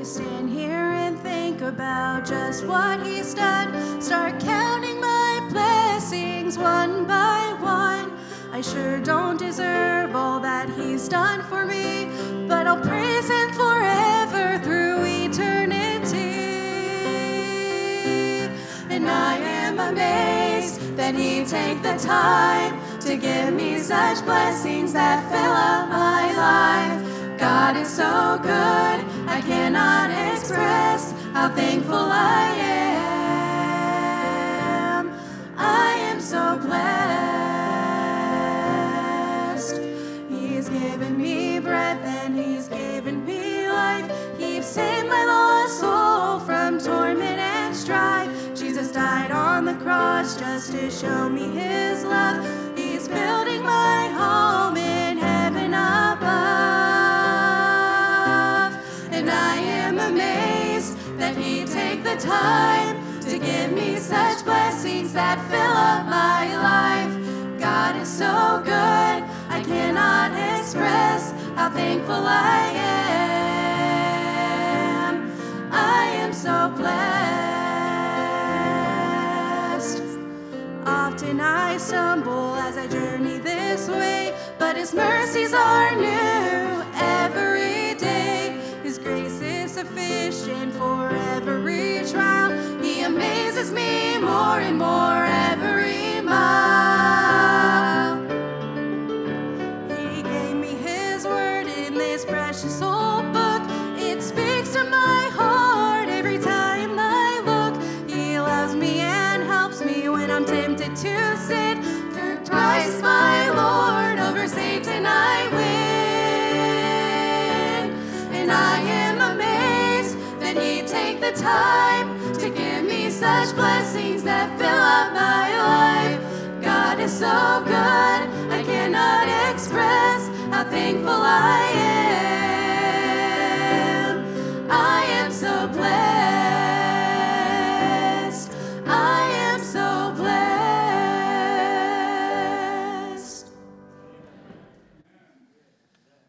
I stand here and think about just what he's done, start counting my blessings one by one. I sure don't deserve all that he's done for me, but I'll praise him forever through eternity. And I am amazed that he'd take the time to give me such blessings that fill up my life. God is so good, I cannot express how thankful I am. I am so blessed. He's given me breath and he's given me life. He's saved my lost soul from torment and strife. Jesus died on the cross just to show me his love. He's building my home in heaven above. And I am amazed that he'd take the time to give me such blessings that fill up my life. God is so good, I cannot express how thankful I am. I am so blessed. Often I stumble as I journey this way, but his mercies are new every day. His grace is sufficient for every trial. He amazes me more and more every mile. He gave me his word in this precious old book. It speaks to my heart every time I look. He loves me and helps me when I'm tempted to sin. Through Christ my Lord, over Satan I win. And I am amazed that he'd take the time to give me such blessings that fill up my life. God is so good, I cannot express how thankful I am.